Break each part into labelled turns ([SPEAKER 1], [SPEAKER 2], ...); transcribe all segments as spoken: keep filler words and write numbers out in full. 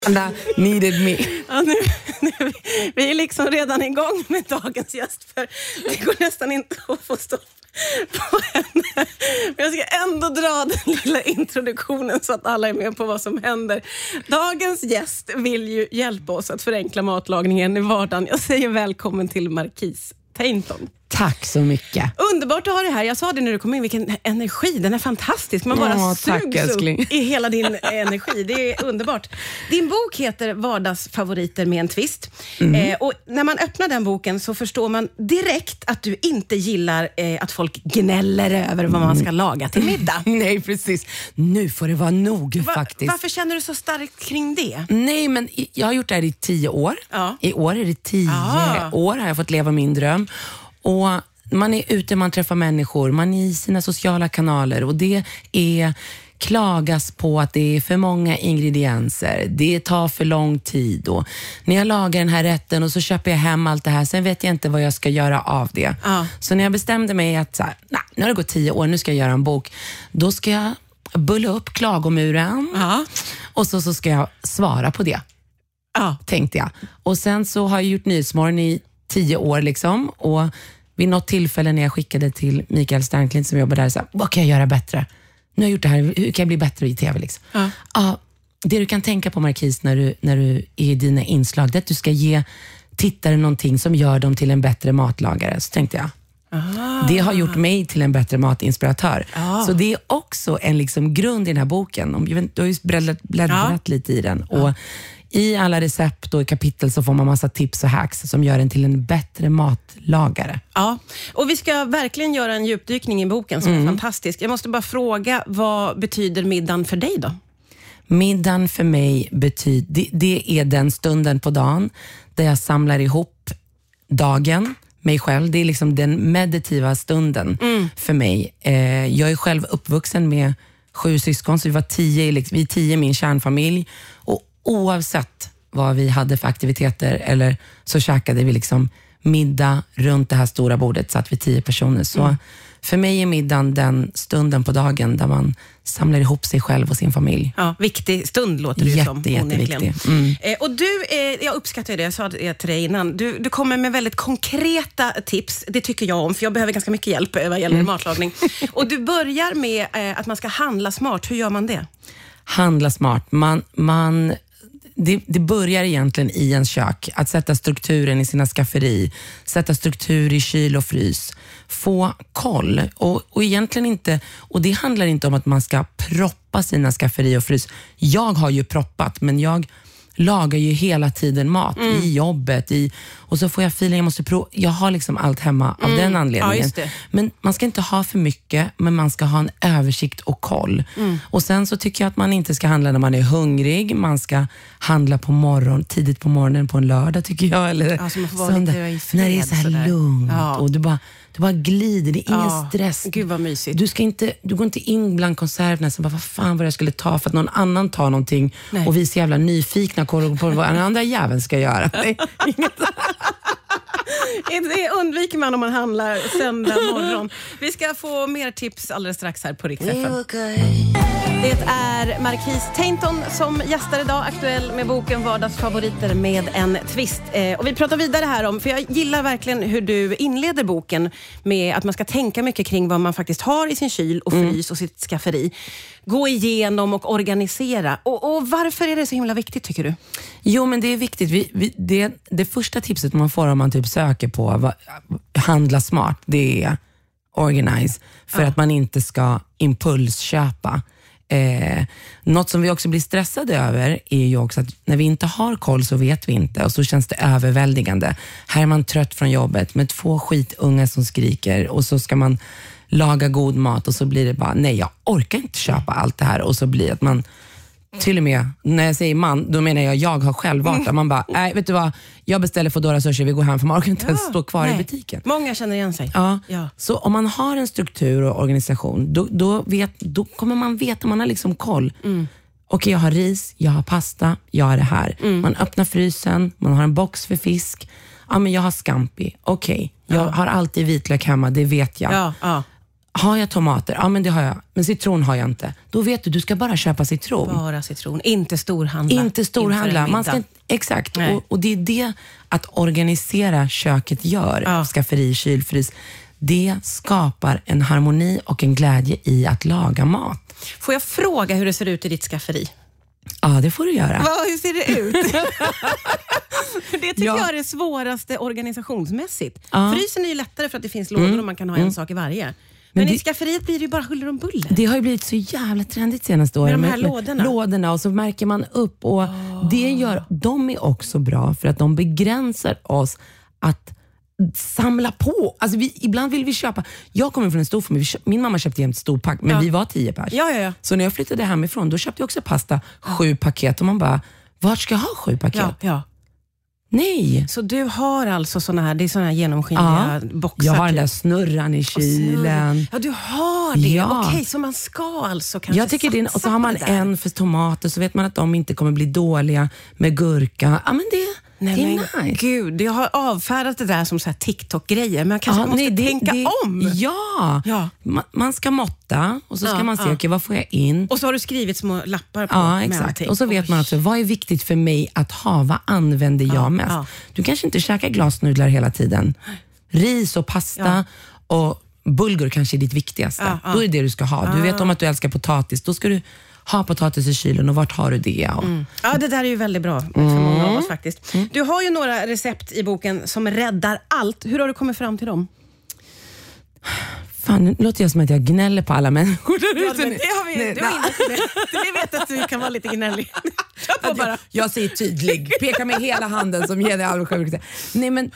[SPEAKER 1] Anna needed me.
[SPEAKER 2] Ja, nu, nu, vi är liksom redan igång med dagens gäst, för det går nästan inte att få stopp på henne. Men jag ska ändå dra den lilla introduktionen så att alla är med på vad som händer. Dagens gäst vill ju hjälpa oss att förenkla matlagningen i vardagen. Jag säger välkommen till Marquise Tainton.
[SPEAKER 1] Tack så mycket.
[SPEAKER 2] Underbart att ha det här. Jag sa det när du kom in, vilken energi. Den är fantastisk. Man bara
[SPEAKER 1] Åh,
[SPEAKER 2] sugs upp i hela din energi. Det är underbart. Din bok heter Vardagsfavoriter med en twist. Mm. Eh, och när man öppnar den boken så förstår man direkt att du inte gillar eh, att folk gnäller över vad man ska laga till middag.
[SPEAKER 1] Nej, precis. Nu får det vara nog Va- faktiskt.
[SPEAKER 2] Varför känner du så starkt kring det?
[SPEAKER 1] Nej, men jag har gjort det här i tio år. Ja. I år är det tio ah. år har jag fått leva min dröm. Och man är ute, man träffar människor, man är i sina sociala kanaler och det är klagas på att det är för många ingredienser, det tar för lång tid och när jag lagar den här rätten och så köper jag hem allt det här, sen vet jag inte vad jag ska göra av det. Ja. Så när jag bestämde mig att så här, nej, nu har det gått tio år, nu ska jag göra en bok, då ska jag bulla upp klagomuren. Ja. Och så, så ska jag svara på det. Ja. Tänkte jag. Och sen så har jag gjort Nyhetsmorgon i tio år liksom, och vid något tillfälle när jag skickade till Mikael Sternklint som jobbar där, så här, vad kan jag göra bättre? Nu har jag gjort det här, hur kan jag bli bättre i tv liksom? Ja. Ja, det du kan tänka på, Marquise, när du, när du är i dina inslag, det är att du ska ge tittare någonting som gör dem till en bättre matlagare. Så tänkte jag. Aha. Det har gjort mig till en bättre matinspiratör. Ah. Så det är också en liksom grund i den här boken. Om, jag vet, du har ju bläddrat, bläddrat ja. lite i den. Och i alla recept och kapitel så får man massa tips och hacks som gör en till en bättre matlagare.
[SPEAKER 2] Ja, och vi ska verkligen göra en djupdykning i boken som mm. är fantastisk. Jag måste bara fråga, vad betyder middagen för dig då?
[SPEAKER 1] Middagen för mig betyder, det, det är den stunden på dagen där jag samlar ihop dagen, mig själv. Det är liksom den meditativa stunden mm. för mig. Eh, jag är själv uppvuxen med sju syskon, så vi var tio, liksom, vi är tio i min kärnfamilj. Och oavsett vad vi hade för aktiviteter eller så käkade vi liksom middag runt det här stora bordet, så att vi tio personer. Så mm. för mig är middagen den stunden på dagen där man samlar ihop sig själv och sin familj. Ja,
[SPEAKER 2] viktig stund låter det ju som.
[SPEAKER 1] Jätte, jätteviktig. Mm.
[SPEAKER 2] Eh, och du, eh, jag uppskattar det, jag sa det till dig innan. Du, du kommer med väldigt konkreta tips. Det tycker jag om, för jag behöver ganska mycket hjälp vad gäller mm. matlagning. Och du börjar med eh, att man ska handla smart. Hur gör man det?
[SPEAKER 1] Handla smart. Man... man Det, det börjar egentligen i en kök. Att sätta strukturen i sina skafferi. Sätta struktur i kyl och frys. Få koll. Och, och egentligen inte, och det handlar inte om att man ska proppa sina skafferi och frys. Jag har ju proppat, men jag lagar ju hela tiden mat mm. i jobbet. I, och så får jag filen, jag måste prova. Jag har liksom allt hemma av mm. den anledningen. Ja, just det. Men man ska inte ha för mycket, men man ska ha en översikt och koll. Mm. Och sen så tycker jag att man inte ska handla när man är hungrig. Man ska handla på morgon, tidigt på morgonen på en lördag tycker jag. Eller
[SPEAKER 2] alltså man får vara lite i fred,
[SPEAKER 1] när det är så här sådär. Lugnt ja. Och du bara, du bara glider, det är ingen ja. stress.
[SPEAKER 2] Gud vad mysigt.
[SPEAKER 1] Du, ska inte, du går inte in bland konserverna och bara, vad fan vad jag skulle ta för att någon annan tar någonting. Nej. Och vi är så jävla nyfikna på vad den andra jäveln ska göra. Nej,
[SPEAKER 2] det undviker man om man handlar söndag morgon. Vi ska få mer tips alldeles strax här på Rix F M. Det är Marquise Tainton som gästar idag, aktuell med boken Vardagsfavoriter med en twist. Eh, och vi pratar vidare här om, för jag gillar verkligen hur du inleder boken med att man ska tänka mycket kring vad man faktiskt har i sin kyl och frys mm. och sitt skafferi. Gå igenom och organisera. Och, och varför är det så himla viktigt tycker du?
[SPEAKER 1] Jo, men det är viktigt. Vi, vi, det, det första tipset man får om man typ söker på vad, handla smart, det är organize. För ja. att man inte ska impulsköpa. Eh, något som vi också blir stressade över är ju också att när vi inte har koll så vet vi inte och så känns det överväldigande. Här är man trött från jobbet med två skitunga som skriker och så ska man laga god mat och så blir det bara, nej jag orkar inte köpa allt det här och så blir det att man till och med, när jag säger man, då menar jag jag har själv varit där. Man bara, nej vet du vad, jag beställer Foodora Sushi, vi går hem för man orkar inte ens stå kvar nej. i butiken.
[SPEAKER 2] Många känner igen sig.
[SPEAKER 1] Ja. ja. Så om man har en struktur och organisation, då, då, vet, då kommer man veta, man har liksom koll. Mm. Okej, jag har ris, jag har pasta, jag har det här. Mm. Man öppnar frysen, man har en box för fisk. Ja, men jag har scampi. Okej, jag ja. har alltid vitlök hemma, det vet jag.
[SPEAKER 2] Ja, ja.
[SPEAKER 1] Har jag tomater? Ja, men det har jag. Men citron har jag inte. Då vet du, du ska bara köpa citron.
[SPEAKER 2] Bara citron, inte storhandla.
[SPEAKER 1] Inte storhandla. Man ska, exakt. Och, och det är det att organisera köket gör. Ja. Skafferi, kylfrys. Det skapar en harmoni och en glädje i att laga mat.
[SPEAKER 2] Får jag fråga hur det ser ut i ditt skafferi?
[SPEAKER 1] Ja, det får du göra.
[SPEAKER 2] Va, hur ser det ut? Det tycker ja. jag är det svåraste organisationsmässigt. Ja. Frysen är ju lättare för att det finns lådor mm. och man kan ha en mm. sak i varje. Men, Men det, i skafferiet blir det ju bara huller om buller.
[SPEAKER 1] Det har ju blivit så jävla trendigt senaste åren.
[SPEAKER 2] Med de här med, lådorna.
[SPEAKER 1] Med lådorna och så märker man upp. Och oh. det gör, de är också bra för att de begränsar oss att samla på. Alltså vi, ibland vill vi köpa. Jag kommer från en stor familj. Min mamma köpte hem ett stort pack, men ja. vi var tio pers.
[SPEAKER 2] Ja, ja, ja.
[SPEAKER 1] Så när jag flyttade hemifrån, då köpte jag också pasta, sju paket. Och man bara, vart ska jag ha sju paket?
[SPEAKER 2] Ja, ja.
[SPEAKER 1] Nej.
[SPEAKER 2] Så du har alltså såna här, det är såna här genomskinliga ja. boxar?
[SPEAKER 1] Jag har den där snurran i kylen.
[SPEAKER 2] Ja, du har det. Ja. Okej, så man ska alltså kanske
[SPEAKER 1] jag tycker det. Och så har man en för tomater, så vet man att de inte kommer bli dåliga med gurka. Ja, men det
[SPEAKER 2] Nej,
[SPEAKER 1] det är
[SPEAKER 2] men
[SPEAKER 1] nice.
[SPEAKER 2] Gud, jag har avfärdat det där som så här TikTok-grejer, men jag kanske
[SPEAKER 1] ja,
[SPEAKER 2] måste
[SPEAKER 1] nej, det,
[SPEAKER 2] tänka
[SPEAKER 1] det,
[SPEAKER 2] om.
[SPEAKER 1] Ja, ja. Man, man ska måtta och så ska ja, man se, ja. okej, vad får jag in?
[SPEAKER 2] Och så har du skrivit små lappar på.
[SPEAKER 1] Ja, exakt. Och så vet Oj. man också, vad är viktigt för mig att ha? Vad använder jag ja, mest? Ja. Du kanske inte käkar glasnudlar hela tiden. Ris och pasta ja. och bulgur kanske är ditt viktigaste. Ja, ja. Då är det det du ska ha. Du vet om att du älskar potatis, då ska du ha potatis i kylen och vart har du det? Och...
[SPEAKER 2] Mm. Ja, det där är ju väldigt bra för mm. många av oss faktiskt. Mm. Du har ju några recept i boken som räddar allt. Hur har du kommit fram till dem?
[SPEAKER 1] Fan, nu låter jag som att jag gnäller på alla människor där
[SPEAKER 2] ute. Ja, det har vi, nej, du har inte det. Vi vet att du kan vara lite gnällig.
[SPEAKER 1] Jag, bara. jag säger tydlig. Pekar med hela handen som ger dig all sjukt. Nej, men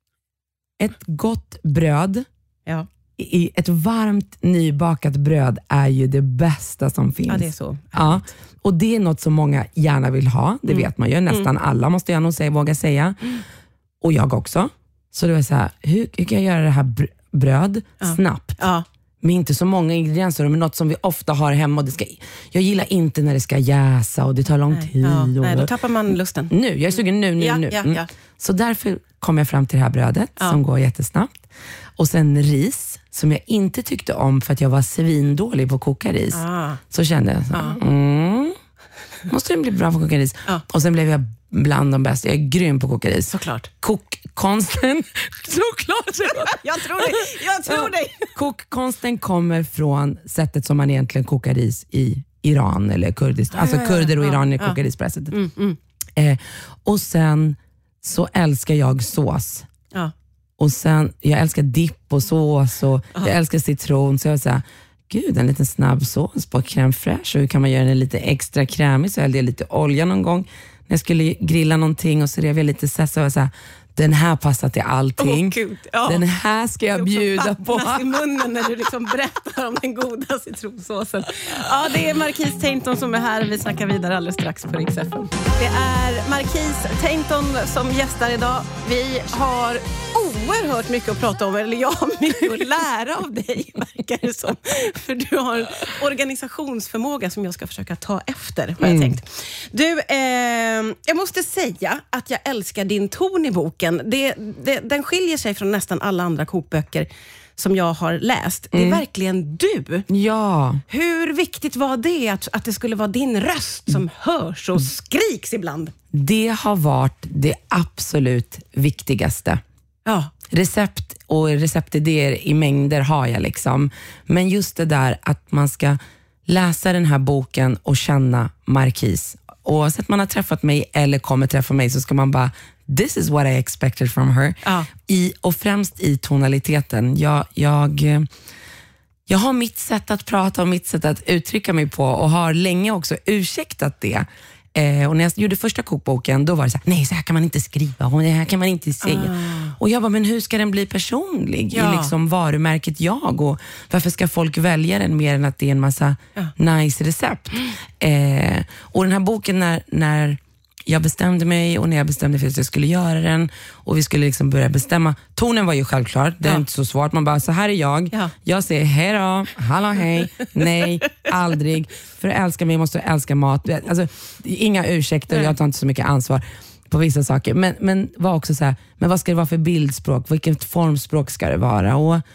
[SPEAKER 1] ett gott bröd.
[SPEAKER 2] Ja.
[SPEAKER 1] I ett varmt nybakat bröd är ju det bästa som finns.
[SPEAKER 2] Ja, det är så.
[SPEAKER 1] Ja, och det är något som många gärna vill ha. Det mm. vet man ju. Nästan mm. alla måste jag nog säga, våga säga. Mm. Och jag också. Så det var så här, hur, hur kan jag göra det här bröd ja. snabbt?
[SPEAKER 2] Ja.
[SPEAKER 1] Med inte så många ingredienser, men något som vi ofta har hemma. Och det ska, jag gillar inte när det ska jäsa och det tar lång
[SPEAKER 2] nej.
[SPEAKER 1] tid.
[SPEAKER 2] Ja.
[SPEAKER 1] Och,
[SPEAKER 2] nej, då tappar man lusten.
[SPEAKER 1] Nu, jag är sugen nu, nu,
[SPEAKER 2] ja,
[SPEAKER 1] nu.
[SPEAKER 2] Ja,
[SPEAKER 1] mm.
[SPEAKER 2] ja.
[SPEAKER 1] Så därför kom jag fram till det här brödet ja. som går jättesnabbt. Och sen ris som jag inte tyckte om för att jag var svindålig på att koka ris. Ah. Så kände jag så, ah. mm, måste det bli bra på att koka ris. Ah. Och sen blev jag bland de bästa. Jag är grym på att koka ris.
[SPEAKER 2] Såklart.
[SPEAKER 1] Kokkonsten såklart.
[SPEAKER 2] jag tror dig. Jag tror dig.
[SPEAKER 1] Kokkonsten kommer från sättet som man egentligen kokar ris i Iran eller Kurdistan. Alltså kurder och iranier ah. kokar ris på det sättet. Mm, mm. Eh, och sen så älskar jag sås. Ja. Och sen, jag älskar dipp och sås och Aha. jag älskar citron. Så jag sa, gud, en liten snabb sås på crème fraîche. Och hur kan man göra den lite extra krämig? Så jag hällde lite olja någon gång när jag skulle grilla någonting. Och så rev jag lite sessa och jag sa, den här passar till allting.
[SPEAKER 2] Oh, Gud. Ja.
[SPEAKER 1] Den här ska jag bjuda på.
[SPEAKER 2] I munnen när du liksom berättar om den goda citronsåsen. Ja, det är Marquise Tainton som är här. Vi snackar vidare alldeles strax på Rix F M. Det är Marquise Tainton som gästar idag. Vi har oerhört mycket att prata om, eller jag har mycket att lära av dig, verkar det som. För du har en organisationsförmåga som jag ska försöka ta efter, har jag mm. tänkt. Du, eh, jag måste säga att jag älskar din ton i boken. Det, det, den skiljer sig från nästan alla andra kokböcker som jag har läst. Det är mm. verkligen du.
[SPEAKER 1] Ja.
[SPEAKER 2] Hur viktigt var det att, att det skulle vara din röst som hörs och skriks ibland?
[SPEAKER 1] Det har varit det absolut viktigaste.
[SPEAKER 2] Ja.
[SPEAKER 1] Recept och receptidéer i mängder har jag liksom. Men just det där att man ska läsa den här boken och känna Marquise. Oavsett man har träffat mig eller kommer träffa mig så ska man bara, this is what I expected from her. Ja. I, och främst i tonaliteten. Jag, jag, jag har mitt sätt att prata och mitt sätt att uttrycka mig på och har länge också ursäktat det. Eh, och när jag gjorde första kokboken, då var det så här, nej, så här kan man inte skriva och det här kan man inte säga. Ah. Och jag bara, men hur ska den bli personlig ja. i liksom varumärket jag? Och varför ska folk välja den mer än att det är en massa ja. nice recept? Eh, och den här boken, när, när jag bestämde mig och när jag bestämde för att jag skulle göra den och vi skulle liksom börja bestämma, tonen var ju självklart, det är ja. inte så svårt, man bara, så här är jag ja. jag säger hej då, hallå hej, nej, aldrig, för att älska mig måste jag älska mat, alltså inga ursäkter, nej. Jag tar inte så mycket ansvar på vissa saker, men, men var också så här, men vad ska det vara för bildspråk, vilket formspråk ska det vara? Och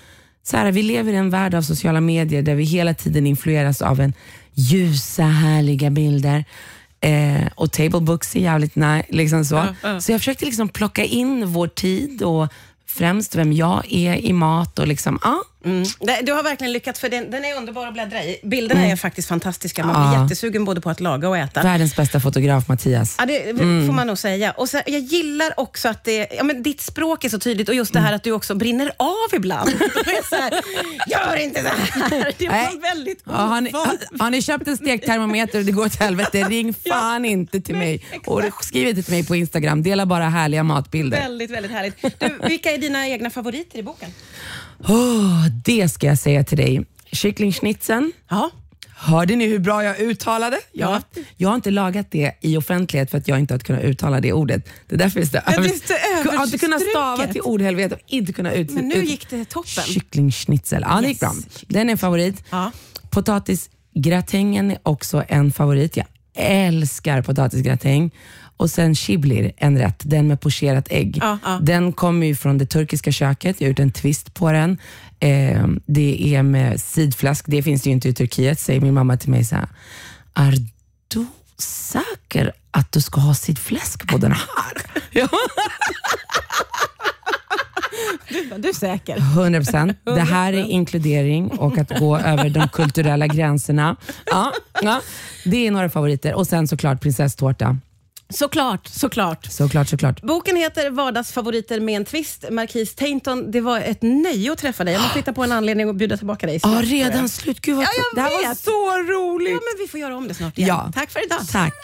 [SPEAKER 1] så här, vi lever i en värld av sociala medier där vi hela tiden influeras av en ljusa, härliga bilder. Eh, och table books är jävligt nice, liksom så. Uh, uh. Så jag försökte liksom plocka in vår tid och främst vem jag är i mat och liksom, ja.
[SPEAKER 2] Mm. Du har verkligen lyckats, för den, den är underbar att bläddra i. Bilderna mm. är faktiskt fantastiska. Man blir ja. jättesugen både på att laga och äta.
[SPEAKER 1] Världens bästa fotograf, Mattias.
[SPEAKER 2] Ja, det mm. får man nog säga. Och så, jag gillar också att det, ja, men ditt språk är så tydligt och just det här att du också brinner av ibland. så här, gör inte det här. Det var väldigt
[SPEAKER 1] ja, har, ni, har, har ni köpt en stektermometer och det går till helvete, ring fan ja. inte till mig. Och skriv inte till mig på Instagram. Dela bara härliga matbilder.
[SPEAKER 2] Väldigt, väldigt härligt. Du, vilka är dina egna favoriter i boken?
[SPEAKER 1] Oh, det ska jag säga till dig. Kycklingschnitzeln.
[SPEAKER 2] Ja.
[SPEAKER 1] Hörde ni hur bra jag uttalade? Jag, ja. jag har inte lagat det i offentlighet för att jag inte har kunnat uttala det ordet. Det är därför jag över...
[SPEAKER 2] Jag
[SPEAKER 1] har inte kunnat stava till ordhelvete och inte kunnat ut...
[SPEAKER 2] Men nu gick det toppen.
[SPEAKER 1] Kycklingschnitzel. Ja, det gick bra. Den är en favorit.
[SPEAKER 2] Ja.
[SPEAKER 1] Potatisgratängen är också en favorit. Jag älskar potatisgratäng. Och sen chiblir, en rätt, den med pocherat ägg.
[SPEAKER 2] Ja, ja.
[SPEAKER 1] Den kommer ju från det turkiska köket. Jag har gjort en twist på den. Eh, det är med sidfläsk. Det finns ju inte i Turkiet, säger min mamma till mig så här. Är du säker att du ska ha sidfläsk på den här? Ja.
[SPEAKER 2] Du, du är säker.
[SPEAKER 1] hundra procent. Det här är inkludering och att gå över de kulturella gränserna. Ja, ja. Det är några favoriter. Och sen såklart prinsesstårta.
[SPEAKER 2] Såklart, såklart.
[SPEAKER 1] Såklart, såklart.
[SPEAKER 2] Boken heter Vardagsfavoriter med en twist. Marquise Tainton, det var ett nöje att träffa dig. Jag måste hitta på en anledning att bjuda tillbaka dig snart.
[SPEAKER 1] Ja, redan slut. Gud, vad
[SPEAKER 2] ja,
[SPEAKER 1] det här var så roligt.
[SPEAKER 2] Ja, men vi får göra om det snart igen. Ja. Tack för idag.
[SPEAKER 1] Tack.